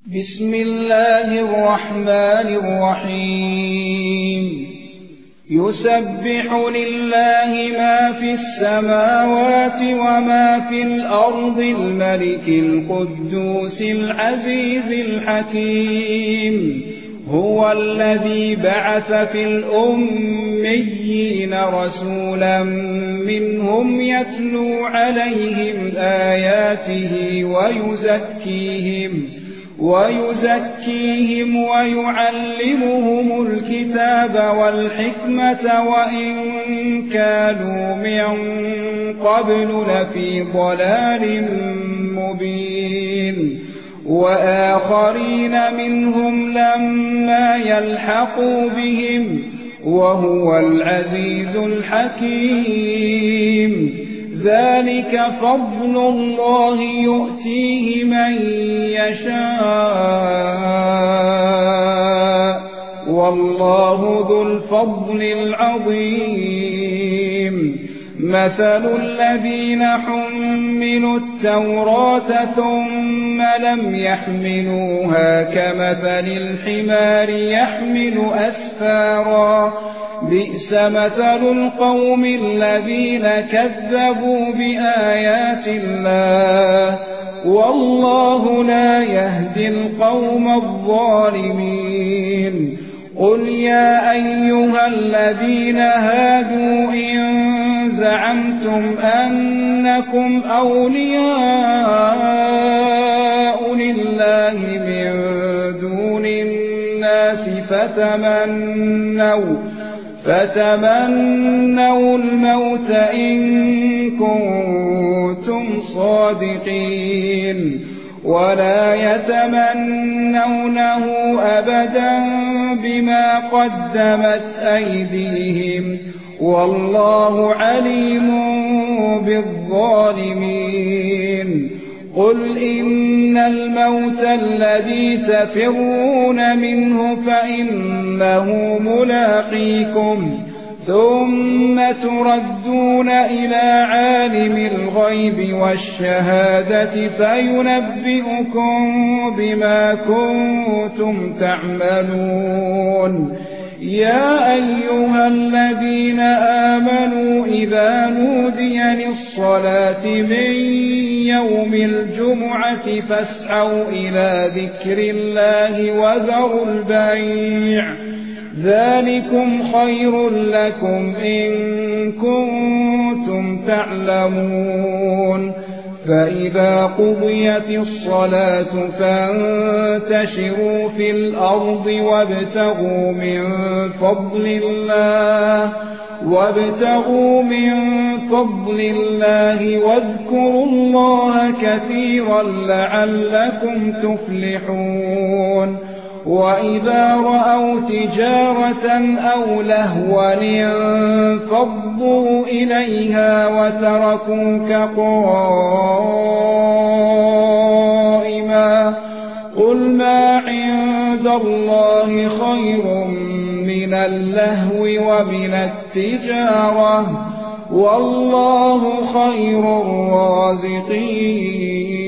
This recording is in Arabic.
بسم الله الرحمن الرحيم يسبح لله ما في السماوات وما في الأرض الملك القدوس العزيز الحكيم هو الذي بعث في الأميين رسولا منهم يتلو عليهم آياته ويزكيهم ويعلمهم الكتاب والحكمة وإن كانوا من قبل لفي ضلال مبين وآخرين منهم لما يلحقوا بهم وهو العزيز الحكيم ذلك فضل الله يؤتيه من يشاء والله ذو الفضل العظيم مثل الذين حملوا التوراة ثم لم يحملوها كمثل الحمار يحمل أسفارا بئس مثل القوم الذين كذبوا بآيات الله والله لا يهدي القوم الظالمين قل يا أيها الذين هادوا إن زعمتم أنكم أولياء لله من دون الناس فتمنوا الموت إن كنتم صادقين ولا يتمنونه أبدا بما قدمت أيديهم والله عليم بالظالمين قل إن الموت الذي تفرون منه فإنه ملاقيكم ثم تردون إلى عالم الغيب والشهادة فينبئكم بما كنتم تعملون يا أيها الذين آمنوا إذا نودي للصلاة من يوم الجمعة فاسعوا إلى ذكر الله وذروا البيع ذلكم خير لكم إن كنتم تعلمون فإذا قضيت الصلاة فانتشروا في الأرض وابتغوا من فضل الله واذكروا الله كثيرا لعلكم تفلحون وإذا رأوا تجارة أو لهوا انفضوا إليها وتركوك قائما قل ما عند الله خير من اللهو ومن التجارة والله خير الرازقين